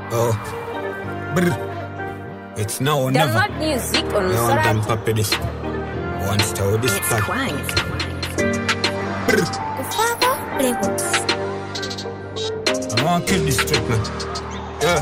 Oh, brr. It's now or never. Download music on No one can Sorati. copy this. One star with this It's tag. Quang. Brr. Gustavo Records. I want to kill this strip, man. Yeah.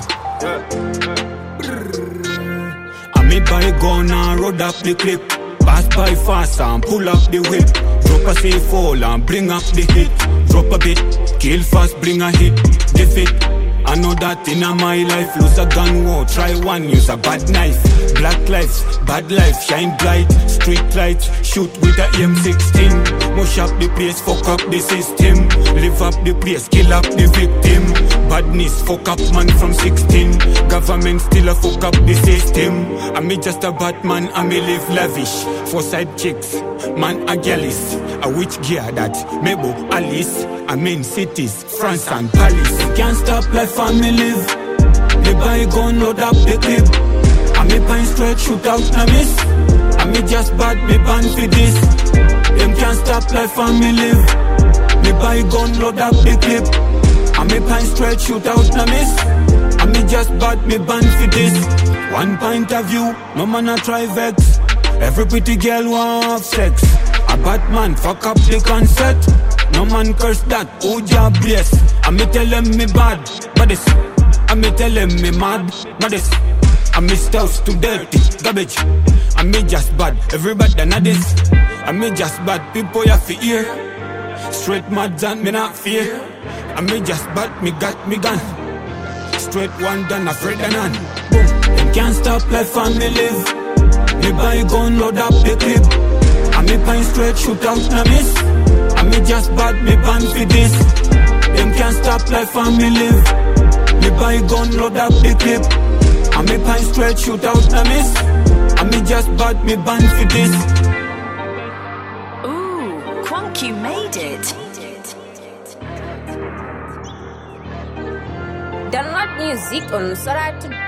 I made by gun and road up the clip. Pass by fast and pull up the whip. Drop a safe fall and bring up the hit. Drop a bit, kill fast, bring a hit. Defeat. I know that in my life, lose a gun war, try one, use a bad knife. Black lives, bad life, shine bright. Street lights, shoot with a M16. Mush up the place, fuck up the system. Live up the place, kill up the victim. Badness, fuck up man from 16. Government still a fuck up the system. I me just a bad man, I me live lavish. For side chicks, man a gallus. A witch gear that, Mebo, Alice. I mean cities, France and Paris. Can't stop life and me live. Me buy gun, load up the clip. I me pine straight, shoot out na miss. I me just bad, me ban for this. Them can't stop life and me live. Me buy gun, load up the clip. I me pine straight, shoot out na miss. I me just bad, me ban for this. One point of view, no man a try vex. Every pretty girl want have sex. A bad man fuck up the concept. No man curse that, who job bless. I me tell them me bad, but this. I me tell them me mad, but this. I me stuffs too dirty, garbage. I me just bad, everybody know this. I me just bad, people you fi hear. Straight mad and me not fear. I me just bad, me got me gun. Straight one done, afraid of none. Boom, them can't stop life and me live. Me buy gun, load up the clip. I me pine straight, shoot out na miss. I me just bad, me ban for this. Them can't stop life and me live. Me buy gun, load up the clip. I me pine straight, shoot out na miss. I me just bad, me ban for this. Ooh, Quank, you made it. Download music on Sorati.